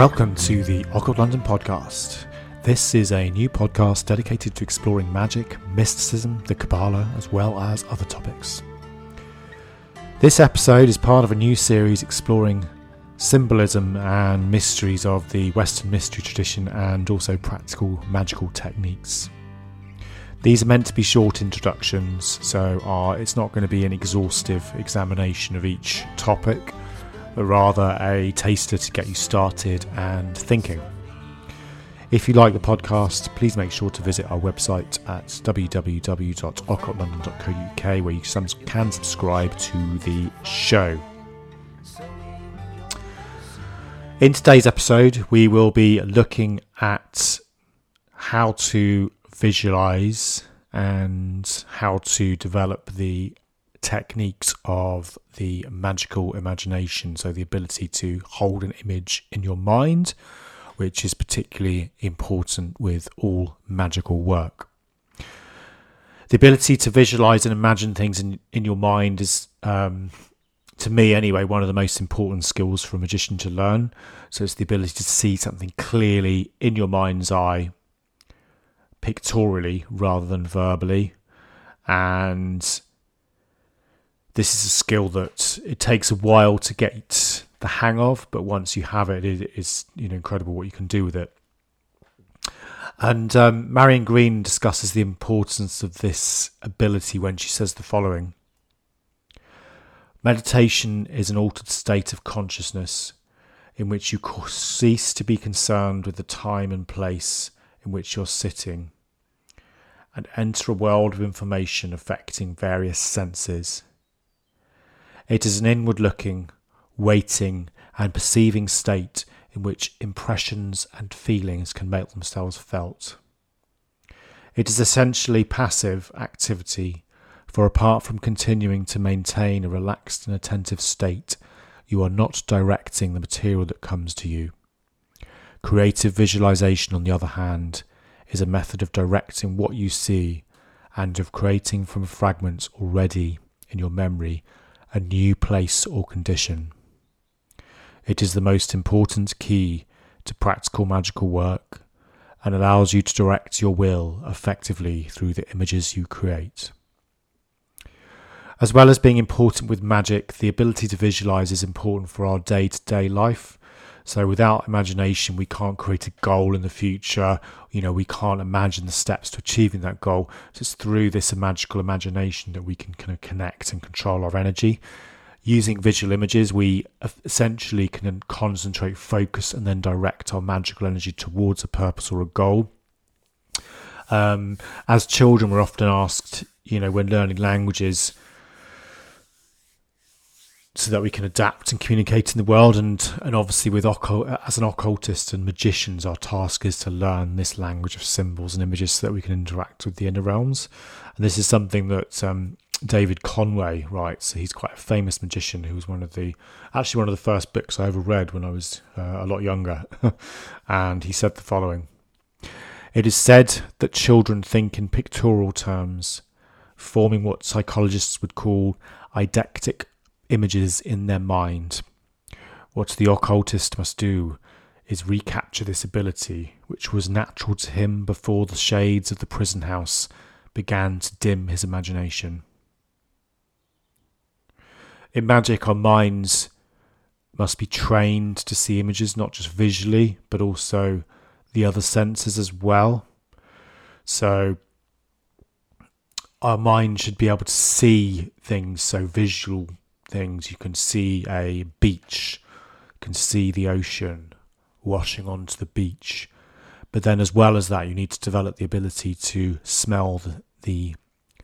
Welcome to the Occult London podcast. This is a new podcast dedicated to exploring magic, mysticism, the Kabbalah, as well as other topics. This episode is part of a new series exploring symbolism and mysteries of the Western mystery tradition and also practical magical techniques. These are meant to be short introductions, so it's not going to be an exhaustive examination of each topic, but rather a taster to get you started and thinking. If you like the podcast, please make sure to visit our website at www.occultlondon.co.uk, where you can subscribe to the show. In today's episode, we will be looking at how to visualize and how to develop the techniques of the magical imagination, so the ability to hold an image in your mind, which is particularly important with all magical work. The ability to visualize and imagine things in your mind is, to me anyway, one of the most important skills for a magician to learn. So it's the ability to see something clearly in your mind's eye, pictorially rather than verbally, and this is a skill that it takes a while to get the hang of, but once you have it, it is incredible what you can do with it. And Marion Green discusses the importance of this ability when she says the following: meditation is an altered state of consciousness in which you cease to be concerned with the time and place in which you're sitting and enter a world of information affecting various senses. It is an inward-looking, waiting and perceiving state in which impressions and feelings can make themselves felt. It is essentially passive activity, for apart from continuing to maintain a relaxed and attentive state, you are not directing the material that comes to you. Creative visualization, on the other hand, is a method of directing what you see and of creating from fragments already in your memory a new place or condition. It is the most important key to practical magical work and allows you to direct your will effectively through the images you create. As well as being important with magic, the ability to visualize is important for our day-to-day life. So without imagination, we can't create a goal in the future. We can't imagine the steps to achieving that goal. So it's through this magical imagination that we can kind of connect and control our energy. Using visual images, we essentially can concentrate, focus, and then direct our magical energy towards a purpose or a goal. As children, we're often asked, when learning languages, so that we can adapt and communicate in the world, and obviously as an occultist and magicians, our task is to learn this language of symbols and images so that we can interact with the inner realms. And this is something that David Conway writes. He's quite a famous magician who was one of the first books I ever read when I was a lot younger. And he said the following: "It is said that children think in pictorial terms, forming what psychologists would call eidectic images in their mind. What the occultist must do is recapture this ability, which was natural to him before the shades of the prison house began to dim his imagination." In magic, our minds must be trained to see images not just visually, but also the other senses as well. So our mind should be able to see things, so visual things. You can see a beach, you can see the ocean washing onto the beach, but then as well as that, you need to develop the ability to smell the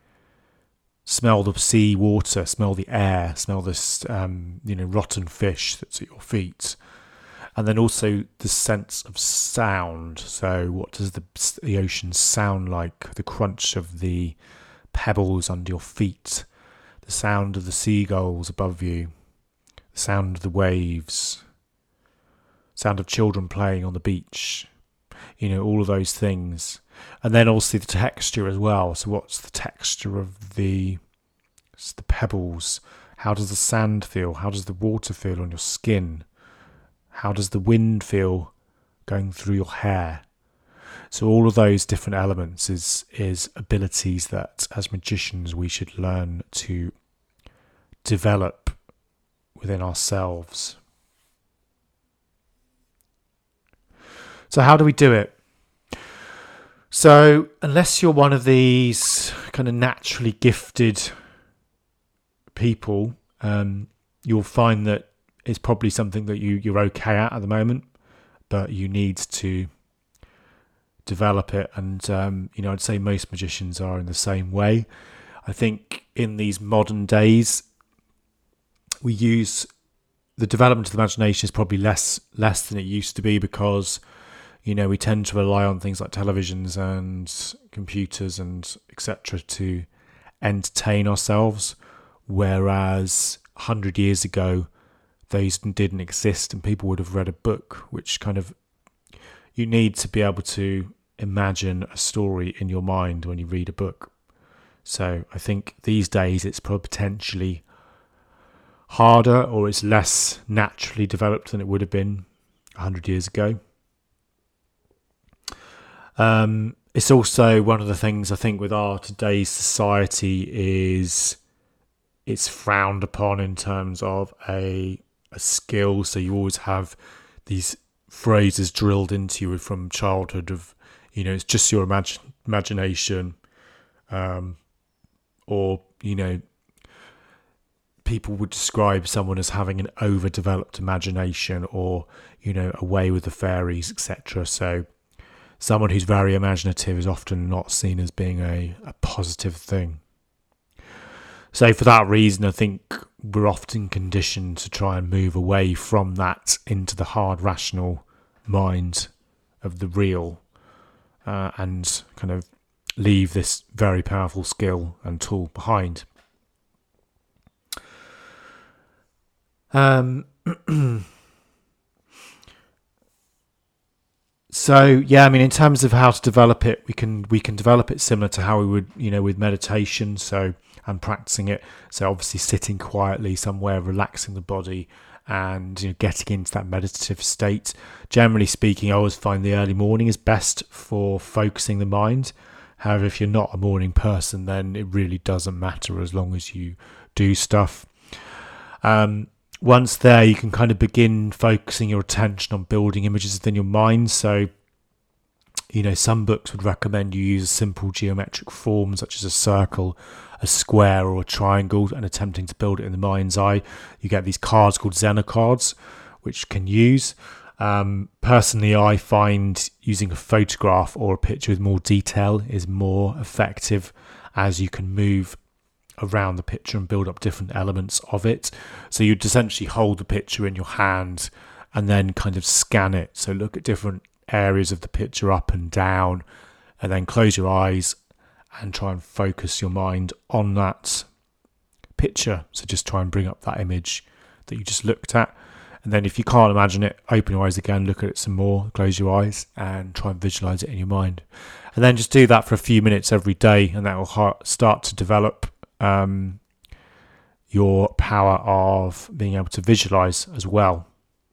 sea water, smell the air, smell this rotten fish that's at your feet, and then also the sense of sound. So what does the ocean sound like? The crunch of the pebbles under your feet, the sound of the seagulls above you, the sound of the waves, sound of children playing on the beach, all of those things. And then also the texture as well. So what's the texture of the pebbles? How does the sand feel? How does the water feel on your skin? How does the wind feel going through your hair? So all of those different elements is abilities that as magicians we should learn to develop within ourselves. So how do we do it? So unless you're one of these kind of naturally gifted people, you'll find that it's probably something that you're okay at the moment, but you need to develop it. And I'd say most magicians are in the same way. I think in these modern days, we use the development of the imagination is probably less than it used to be, because we tend to rely on things like televisions and computers and etc. to entertain ourselves, whereas 100 years ago those didn't exist and people would have read a book, which kind of, you need to be able to imagine a story in your mind when you read a book. So I think these days it's potentially harder, or it's less naturally developed than it would have been 100 years ago. It's also one of the things I think with our today's society is it's frowned upon in terms of a skill. So you always have these phrases drilled into you from childhood of, it's just your imagination, or, people would describe someone as having an overdeveloped imagination, or, away with the fairies, etc. So someone who's very imaginative is often not seen as being a positive thing. So for that reason, I think we're often conditioned to try and move away from that into the hard, rational mind of the real, and kind of leave this very powerful skill and tool behind. So in terms of how to develop it, we can develop it similar to how we would, with meditation. So and practicing it. So obviously sitting quietly somewhere, relaxing the body, and getting into that meditative state. Generally speaking, I always find the early morning is best for focusing the mind. However, if you're not a morning person, then it really doesn't matter as long as you do stuff. Once there, you can kind of begin focusing your attention on building images within your mind. So, some books would recommend you use a simple geometric form such as a circle, a square or a triangle, and attempting to build it in the mind's eye. You get these cards called Zener cards, which can use. Personally, I find using a photograph or a picture with more detail is more effective, as you can move around the picture and build up different elements of it. So you'd essentially hold the picture in your hand and then kind of scan it. So look at different areas of the picture up and down, and then close your eyes and try and focus your mind on that picture. So just try and bring up that image that you just looked at. And then if you can't imagine it, open your eyes again, look at it some more, close your eyes and try and visualize it in your mind. And then just do that for a few minutes every day, and that will start to develop your power of being able to visualize as well.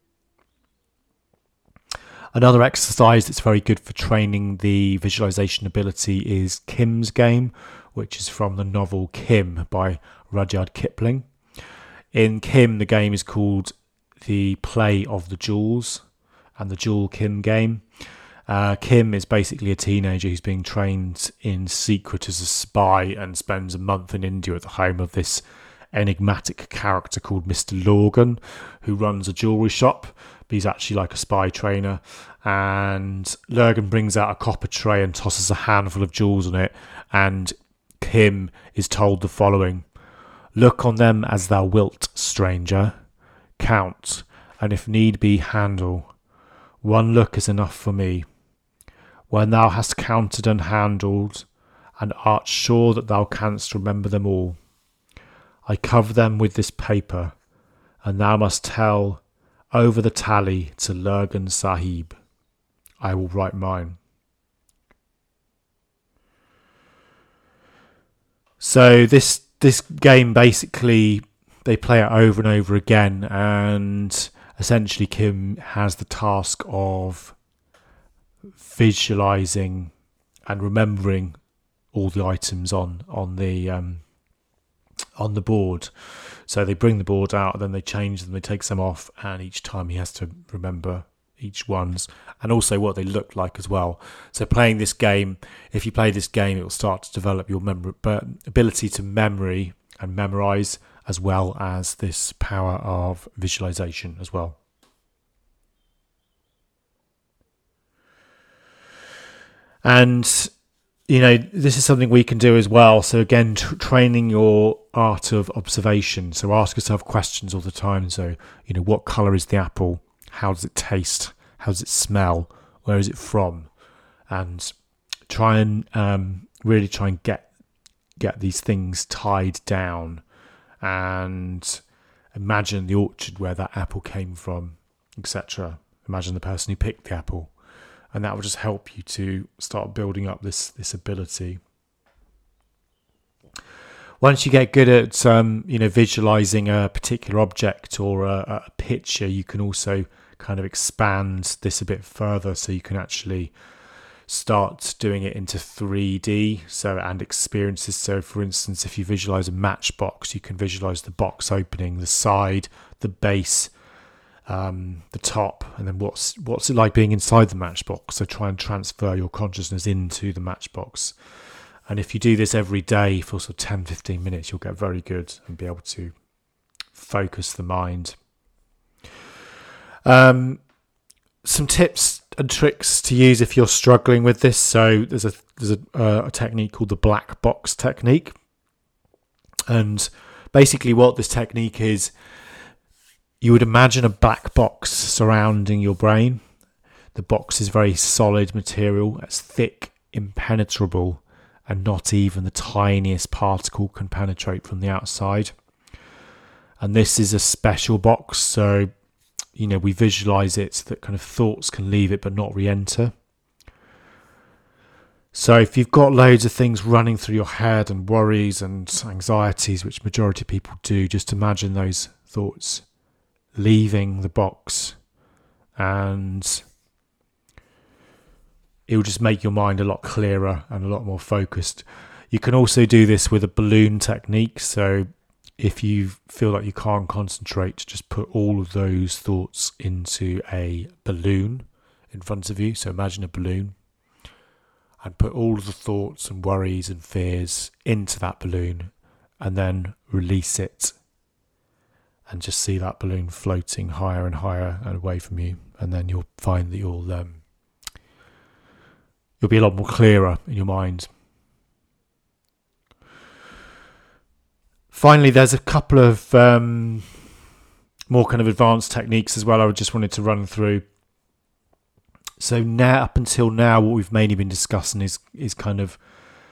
Another exercise that's very good for training the visualization ability is Kim's Game, which is from the novel Kim by Rudyard Kipling. In Kim, the game is called The Play of the Jewels and the Jewel Kim Game. Kim is basically a teenager who's being trained in secret as a spy and spends a month in India at the home of this enigmatic character called Mr. Lorgan, who runs a jewellery shop, but he's actually like a spy trainer. And Lurgan brings out a copper tray and tosses a handful of jewels on it, and Kim is told the following: "Look on them as thou wilt, stranger. Count, and if need be, handle. One look is enough for me. When thou hast counted and handled, and art sure that thou canst remember them all, I cover them with this paper, and thou must tell over the tally to Lurgan Sahib. I will write mine." So this game, basically they play it over and over again, and essentially Kim has the task of visualizing and remembering all the items on the board. So they bring the board out, then they change them, they take some off, and each time he has to remember each one's and also what they look like as well. So playing this game, if you play this game, it will start to develop your ability to memory and memorize, as well as this power of visualization as well. And this is something we can do as well. So again, training your art of observation. So ask yourself questions all the time. So, what colour is the apple? How does it taste? How does it smell? Where is it from? And try and really try and get these things tied down, and imagine the orchard where that apple came from, etc. Imagine the person who picked the apple. And that will just help you to start building up this ability. Once you get good at visualizing a particular object or a picture, you can also kind of expand this a bit further, so you can actually start doing it into 3D and experiences. So for instance, if you visualize a matchbox, you can visualize the box opening, the side, the base, the top, and then what's it like being inside the matchbox. So try and transfer your consciousness into the matchbox. And if you do this every day for sort of 10-15 minutes, you'll get very good and be able to focus the mind. Some tips and tricks to use if you're struggling with this. So there's a technique called the black box technique, and basically what this technique is, you would imagine a black box surrounding your brain. The box is very solid material. It's thick, impenetrable, and not even the tiniest particle can penetrate from the outside. And this is a special box, so we visualize it so that kind of thoughts can leave it but not re-enter. So if you've got loads of things running through your head and worries and anxieties, which majority of people do, just imagine those thoughts leaving the box, and it will just make your mind a lot clearer and a lot more focused. You can also do this with a balloon technique. So if you feel like you can't concentrate, just put all of those thoughts into a balloon in front of you. So imagine a balloon and put all of the thoughts and worries and fears into that balloon, and then release it. And just see that balloon floating higher and higher and away from you. And then you'll find that you'll be a lot more clearer in your mind. Finally, there's a couple of more kind of advanced techniques as well I just wanted to run through. So now, up until now, what we've mainly been discussing is kind of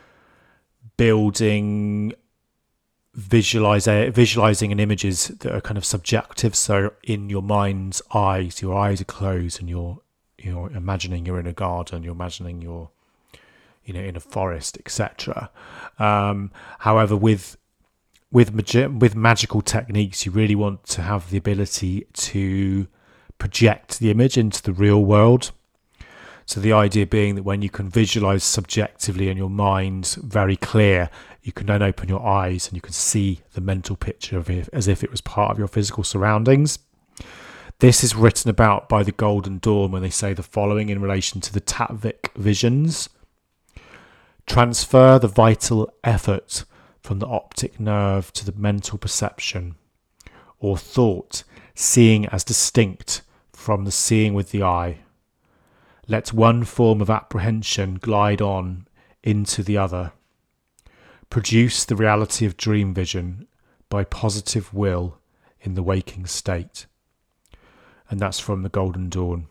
building visualizing in images that are kind of subjective. So in your mind's eyes, your eyes are closed, and you're imagining you're in a garden, you're imagining you're in a forest, etc. However, with magical techniques, you really want to have the ability to project the image into the real world. So the idea being that when you can visualize subjectively in your mind very clear, you can then open your eyes and you can see the mental picture of it as if it was part of your physical surroundings. This is written about by the Golden Dawn when they say the following in relation to the Tatvic visions. Transfer the vital effort from the optic nerve to the mental perception, or thought, seeing as distinct from the seeing with the eye. Let one form of apprehension glide on into the other. Produce the reality of dream vision by positive will in the waking state. And that's from the Golden Dawn.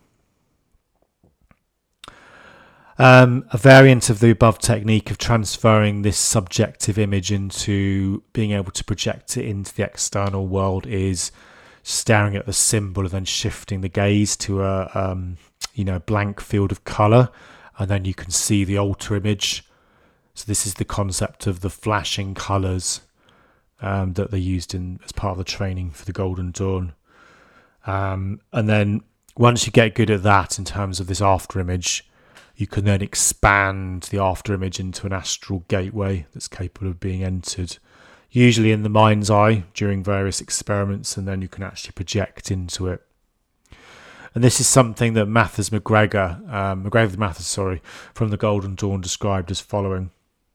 A variant of the above technique of transferring this subjective image into being able to project it into the external world is staring at the symbol and then shifting the gaze to a blank field of colour, and then you can see the alter image. So this is the concept of the flashing colours that they used as part of the training for the Golden Dawn. And then once you get good at that in terms of this after image, you can then expand the after image into an astral gateway that's capable of being entered, usually in the mind's eye during various experiments, and then you can actually project into it. And this is something that McGregor from the Golden Dawn described as following: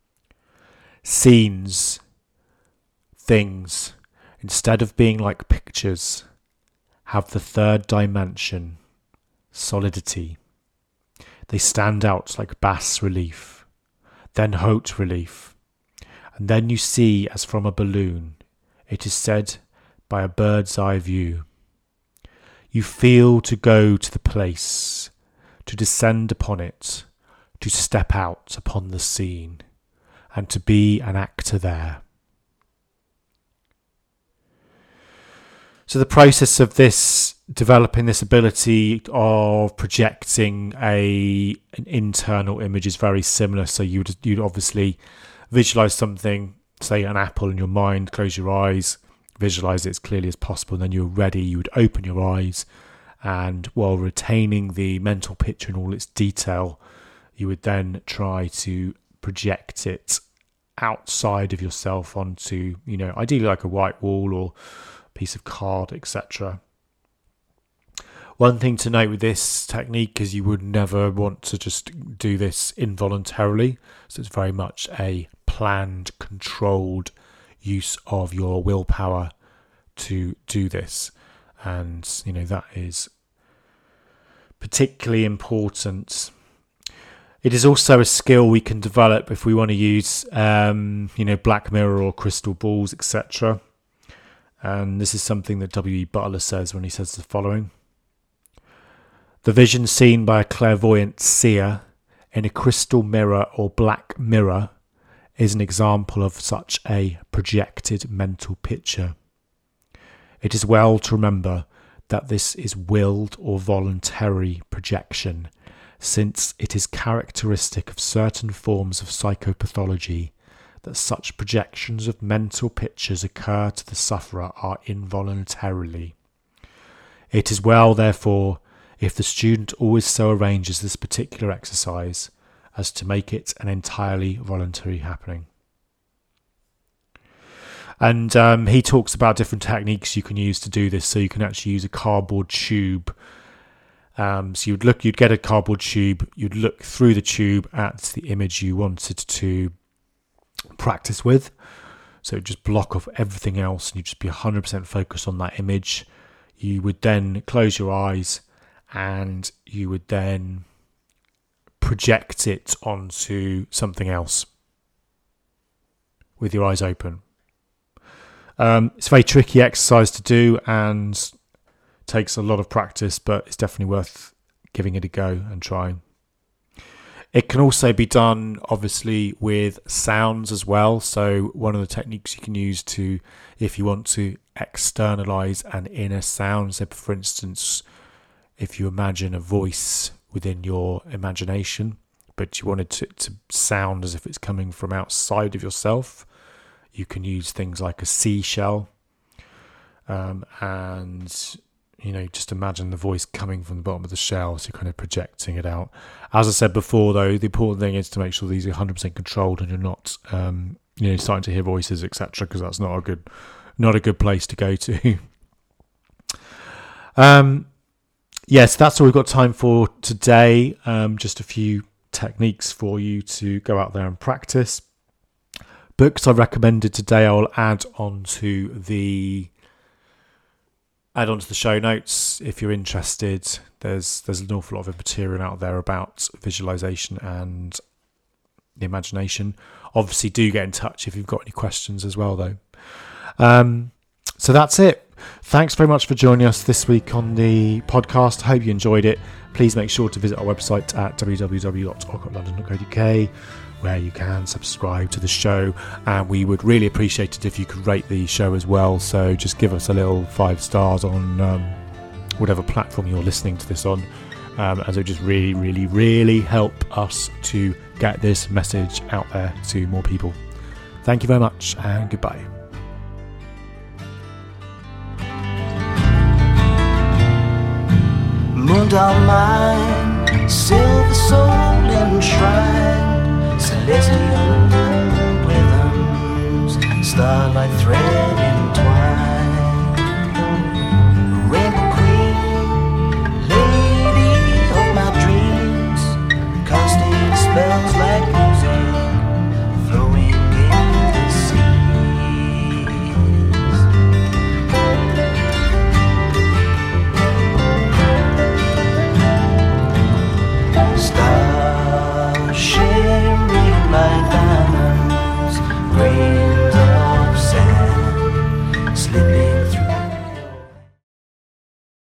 scenes, things, instead of being like pictures, have the third dimension, solidity. They stand out like bas relief, then haute relief, and then you see as from a balloon, it is said by a bird's eye view. You feel to go to the place, to descend upon it, to step out upon the scene, and to be an actor there. So the process of this, developing this ability of projecting an internal image is very similar. So you'd obviously visualize something, say an apple in your mind, close your eyes, visualize it as clearly as possible, and then you're ready, you would open your eyes, and while retaining the mental picture in all its detail, you would then try to project it outside of yourself onto, ideally like a white wall or piece of card, etc. One thing to note with this technique is you would never want to just do this involuntarily. So it's very much a planned, controlled use of your willpower to do this. And, that is particularly important. It is also a skill we can develop if we want to use, Black Mirror or crystal balls, etc. And this is something that W.E. Butler says when he says the following: the vision seen by a clairvoyant seer in a crystal mirror or black mirror is an example of such a projected mental picture. It is well to remember that this is willed or voluntary projection, since it is characteristic of certain forms of psychopathology that such projections of mental pictures occur to the sufferer are involuntarily. It is well, therefore, if the student always so arranges this particular exercise as to make it an entirely voluntary happening. And he talks about different techniques you can use to do this. So you can actually use a cardboard tube. So you'd get a cardboard tube, you'd look through the tube at the image you wanted to practice with. So just block off everything else and you just be 100% focused on that image. You would then close your eyes and you would then project it onto something else with your eyes open. It's a very tricky exercise to do and takes a lot of practice, but it's definitely worth giving it a go and trying. It can also be done, obviously, with sounds as well. So one of the techniques you can use to, if you want to externalize an inner sound, so for instance, if you imagine a voice within your imagination, but you wanted to sound as if it's coming from outside of yourself, you can use things like a seashell, and just imagine the voice coming from the bottom of the shell, so you're kind of projecting it out. As I said before, though, the important thing is to make sure these are 100% controlled and you're not, starting to hear voices, etc., because that's not a good place to go to. Yes, that's all we've got time for today. Just a few techniques for you to go out there and practice. Books I recommended today, I'll add onto the show notes if you're interested. There's an awful lot of material out there about visualization and the imagination. Obviously, do get in touch if you've got any questions as well, though. So that's it. Thanks very much for joining us this week on the podcast. Hope you enjoyed it. Please make sure to visit our website at www.occultlondon.co.uk, where you can subscribe to the show, and we would really appreciate it if you could rate the show as well. So just give us a little 5 stars on whatever platform you're listening to this on, as it would just really, really, really help us to get this message out there to more people. Thank you very much, and goodbye. Moondial mind, silver soul enshrined, celestial rhythms, starlight thread.